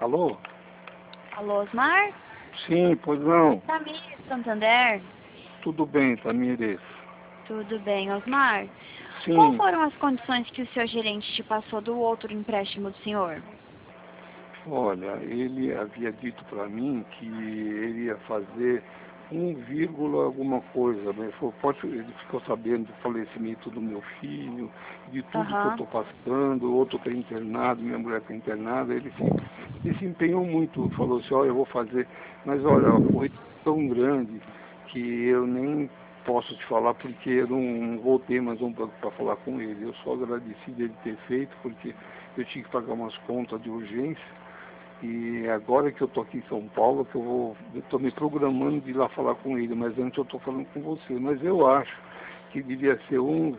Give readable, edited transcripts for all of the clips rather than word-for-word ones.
Alô? Alô, Osmar? Sim, pois não. Tamires, Santander? Tudo bem, Tamires. Tudo bem, Osmar? Qual Sim, foram as condições que o seu gerente te passou do outro empréstimo do senhor? olha, ele havia dito para mim que ele ia fazer 1, alguma coisa, mas ele ficou sabendo do falecimento do meu filho, de tudo que eu Aham. estou passando, o outro está internado, minha mulher está internada, ele se empenhou muito, falou assim, olha, eu vou fazer, mas olha, foi tão grande que eu nem posso te falar porque eu não voltei mais um pouco para falar com ele. Eu só agradeci dele ter feito porque eu tinha que pagar umas contas de urgência. E agora que eu estou aqui em São Paulo, que eu estou me programando de ir lá falar com ele, mas antes eu estou falando com você. Mas eu acho que devia ser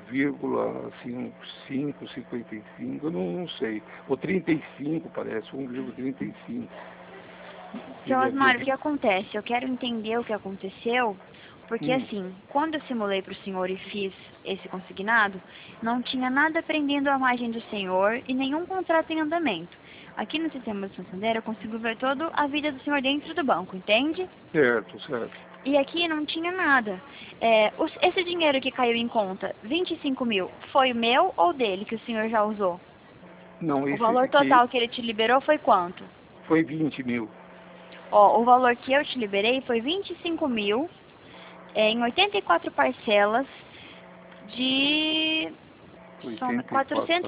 1,55, eu não sei. Ou 35 parece, 1,35. Seu Ele havia Osmar, o que dito. acontece? Eu quero entender o que aconteceu, porque Hum, assim, quando eu simulei para o senhor e fiz esse consignado, não tinha nada prendendo a margem do senhor e nenhum contrato em andamento. Aqui no sistema do Santander eu consigo ver toda a vida do senhor dentro do banco, entende? certo, certo. E aqui não tinha nada. Esse dinheiro que caiu em conta, 25 mil, foi o meu ou dele que o senhor já usou? Não, O esse valor que total que ele te liberou foi quanto? foi 20 mil. Ó, o valor que eu te liberei foi 25 mil em 84 parcelas de... Soma 84.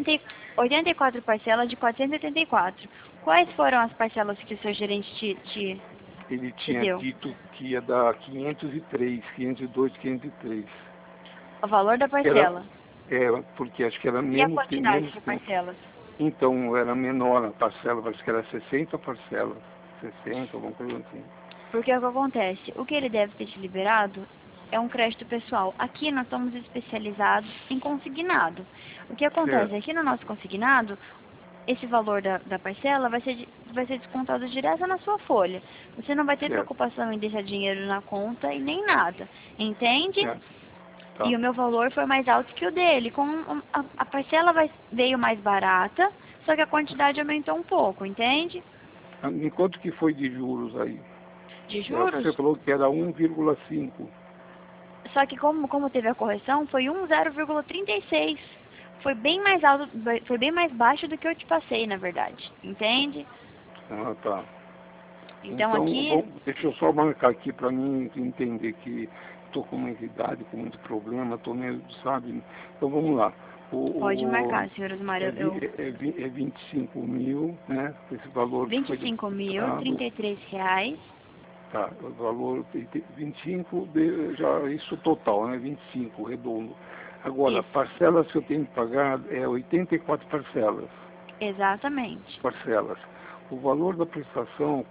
484 parcelas de 484. Quais foram as parcelas que o seu gerente Ele te tinha deu? dito que ia dar 503, 502, 503. O valor da Era, parcela. porque acho que era E a menos, quantidade menos de tempo. parcelas? Então, era menor a parcela, parece que era 60 parcelas. 60, alguma coisa assim. Porque é o que acontece? O que ele deve ter te liberado é um crédito pessoal. Aqui nós somos especializados em consignado. O que acontece? Certo, Aqui no nosso consignado, esse valor da parcela vai ser descontado direto na sua folha. Você não vai ter certo, preocupação em deixar dinheiro na conta e nem nada. Entende? certo. E Tá. o meu valor foi mais alto que o dele. A parcela veio mais barata, só que a quantidade aumentou um pouco, entende? Em quanto que foi de juros aí? De Você juros. falou que era 1,5. Só que como teve a correção, foi 0,36. Foi bem mais alto, foi bem mais baixo do que eu te passei, na verdade. Entende? Ah, tá. Então Então, aqui, deixa eu só marcar aqui para mim entender que estou com muita idade, com muito problema, estou meio, sabe? Então vamos lá. pode O, marcar, senhor Osmar, é 25 mil, né? Esse valor que foi 25 mil, depositado, 33 reais. tá? O valor 25, já isso total, né? 25 redondo. Agora, Isso, parcelas que eu tenho que pagar é 84 parcelas. exatamente. Parcelas. O valor da prestação,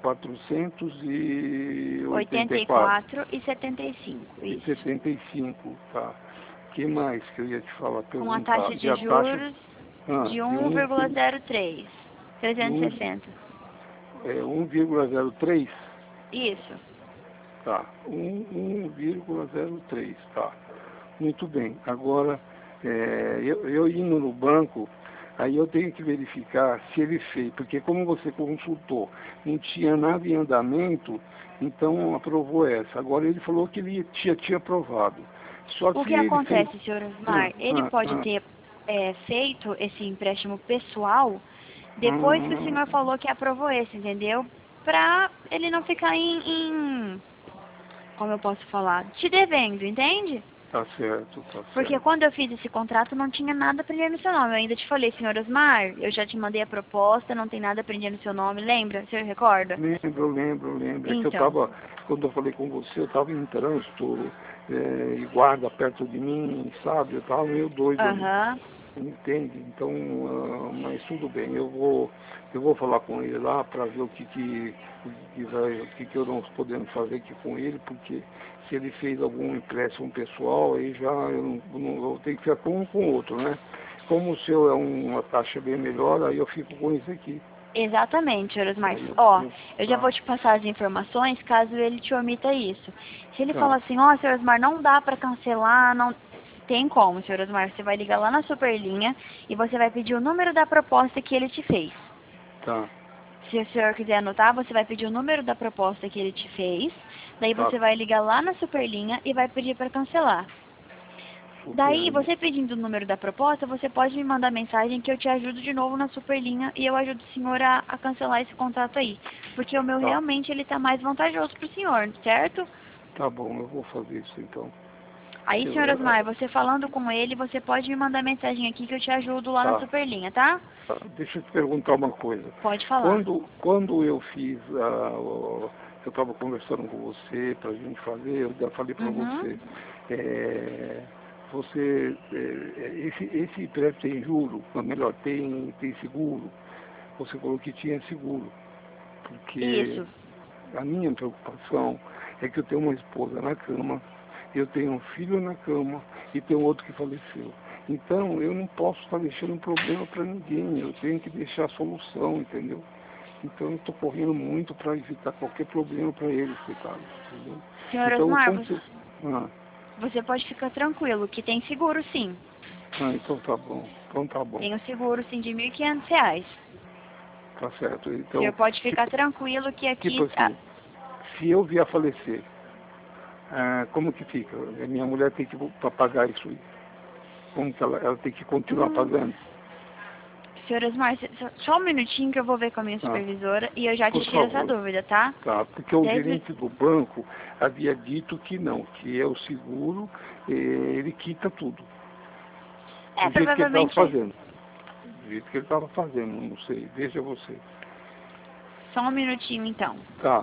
484 84 e 75, e isso. 75, tá? O que mais que eu ia te falar, Com a perguntar? taxa E de a taxa juros de de 1,03. de 360. 1,03? Isso. Tá, 1,03, tá. Muito bem. Agora, eu indo no banco, aí eu tenho que verificar se ele fez, porque como você consultou, não tinha nada em andamento, então aprovou essa. Agora ele falou que ele tinha aprovado. Só O que que ele fez. acontece, senhor Ah, Osmar? Ele ah, pode ah, ter feito esse empréstimo pessoal depois que o ah, senhor falou que aprovou esse, entendeu? Pra ele não ficar como eu posso falar, te devendo, entende? tá certo, tá Porque certo. quando eu fiz esse contrato não tinha nada prendendo no seu nome. Eu ainda te falei, senhor Osmar, eu já te mandei a proposta, não tem nada prendendo no seu nome, lembra? Você recorda? Lembro. É que eu Então, estava, quando eu falei com você, eu estava em trânsito, e guarda perto de mim, sabe? Eu estava meio doido ali. aham. Entende? Então, mas tudo bem, eu vou falar com ele lá para ver o que nós podemos fazer aqui com ele, porque se ele fez algum empréstimo pessoal, aí já eu tenho que ficar com um com o outro, né? Como o seu é uma taxa bem melhor, aí eu fico com isso aqui. Exatamente, senhor Osmar. Aí Ó, eu já vou tá, te passar as informações caso ele te omita isso. Se ele tá, falar assim, ó, senhor Osmar, não dá pra cancelar, não tem como, senhor Osmar. Você vai ligar lá na Superlinha e você vai pedir o número da proposta que ele te fez. tá. Se o senhor quiser anotar, você vai pedir o número da proposta que ele te fez, daí você vai ligar lá na Superlinha e vai pedir para cancelar. Daí, você pedindo o número da proposta, você pode me mandar mensagem que eu te ajudo de novo na Superlinha e eu ajudo o senhor a cancelar esse contrato aí. Porque o meu realmente ele tá mais vantajoso pro senhor, certo? Tá bom, eu vou fazer isso então. Aí, senhor Osmar, você falando com ele, você pode me mandar mensagem aqui que eu te ajudo lá na Superlinha, tá? Deixa eu te perguntar uma coisa. Pode falar. Quando eu fiz, eu estava conversando com você pra gente fazer, eu já falei pra você, esse prédio tem juro, ou melhor, tem seguro. Você falou que tinha seguro. Porque Isso. a minha preocupação é que eu tenho uma esposa na cama, eu tenho um filho na cama e tenho outro que faleceu. Então, eu não posso estar deixando um problema para ninguém, eu tenho que deixar a solução, entendeu? Então, eu estou correndo muito para evitar qualquer problema para eles, coitados, entendeu? Senhor Então, Osmar, como você pode ficar tranquilo, que tem seguro sim. Então tá bom, então tá bom. Tem o seguro sim de R$ 1.500. Tá certo, então... O senhor pode ficar tranquilo que aqui... Tipo assim, se eu vier a falecer, como que fica? A minha mulher tem que pagar isso aí. Como que ela tem que continuar pagando? Senhor Osmar, só um minutinho que eu vou ver com a minha supervisora e eu já te tiro essa dúvida, tá? Tá, porque o gerente do banco havia dito que não, que é o seguro, ele quita tudo. Do jeito que ele estava fazendo. Do jeito que ele estava fazendo, não sei, veja você. Só um minutinho então. Tá.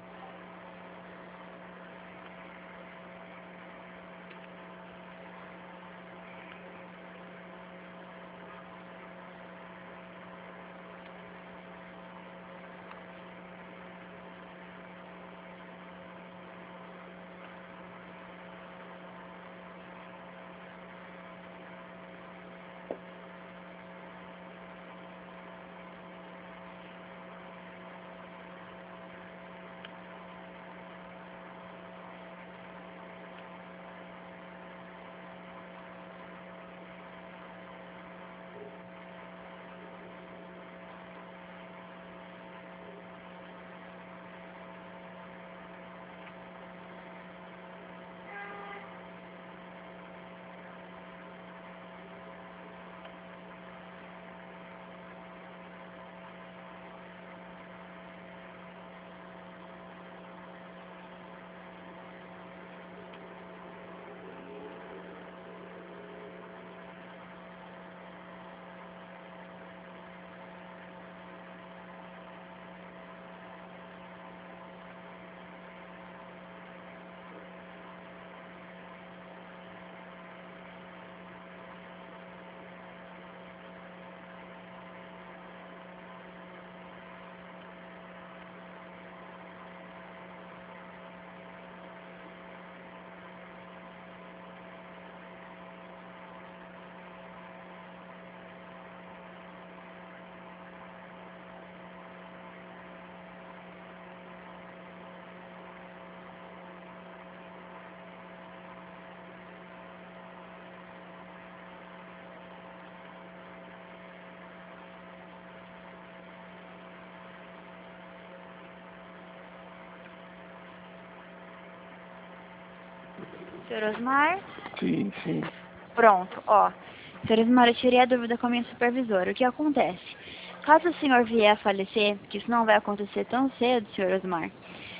Senhor Osmar? Sim. Pronto, ó. Senhor Osmar, eu tirei a dúvida com a minha supervisora. O que acontece? Caso o senhor vier a falecer, que isso não vai acontecer tão cedo, senhor Osmar,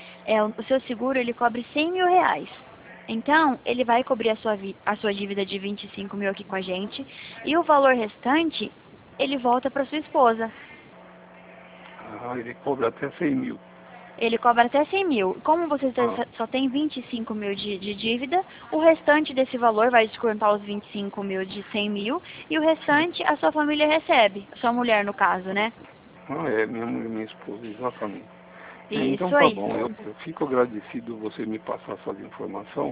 o seu seguro, ele cobre R$ 100.000. Então, ele vai cobrir a sua dívida de 25 mil aqui com a gente, e o valor restante, ele volta para sua esposa. Ele cobra até 100 mil. Ele cobra até 100 mil. Como você só tem 25 mil de dívida, o restante desse valor vai descontar os 25 mil de 100 mil e o restante a sua família recebe. A sua mulher, no caso, né? Minha esposa, exatamente. Isso Então tá aí. bom, eu fico agradecido você me passar essa informação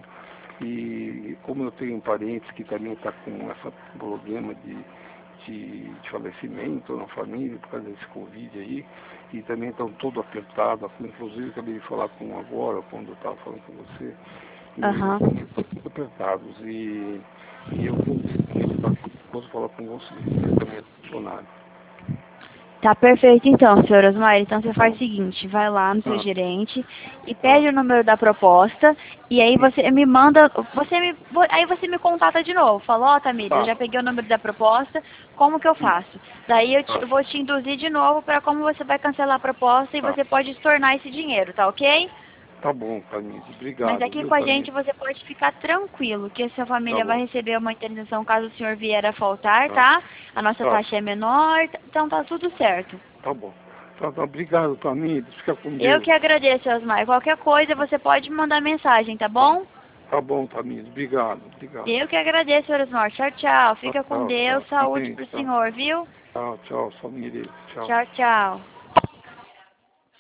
e como eu tenho parentes que também estão com esse problema de falecimento na família por causa desse Covid aí, e também estão todos apertados, inclusive acabei de falar com um agora, quando eu estava falando com você, estão todos apertados e eu posso falar com você, eu também é funcionário. Tá perfeito então, senhor Osmar. Então você faz o seguinte, vai lá no seu gerente e pede o número da proposta e aí você me manda, aí você me contata de novo. Fala, ó, Tamires, eu já peguei o número da proposta, como que eu faço? Daí eu vou te induzir de novo para como você vai cancelar a proposta e você pode estornar esse dinheiro, tá ok? Tá bom, Tamires, Mas obrigado, aqui viu, com a Tamires? gente você pode ficar tranquilo, que a sua Tá família vai bom, receber uma indenização caso o senhor vier a faltar, tá, tá? A nossa tá, taxa é menor, então tá tudo certo. tá bom. Tá, obrigado, Tamires, fica com Eu Deus. que agradeço, Osmar. Qualquer coisa você pode me mandar mensagem, tá bom? Tá bom, Tamires, obrigado. Eu que agradeço, Osmar. Tchau, tchau. Fica com Tchau, tchau. Deus. Saúde Amém, pro tchau. senhor, viu? Tchau, Tamires, tchau. Tchau, tchau.